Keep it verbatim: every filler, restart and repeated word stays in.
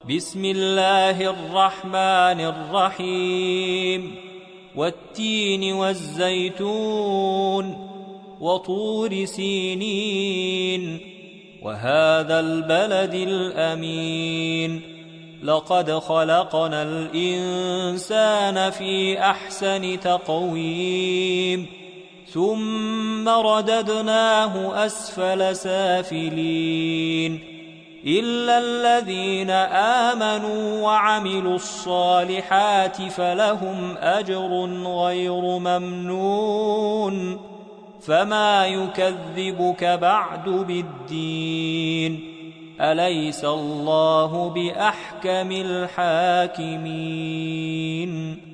بسم الله الرحمن الرحيم والتين والزيتون وطور سينين وهذا البلد الأمين لقد خلقنا الإنسان في أحسن تقويم ثم رددناه أسفل سافلين إلا الذين آمنوا وعملوا الصالحات فلهم أجر غير ممنون فما يكذبك بعد بالدين أليس الله بأحكم الحاكمين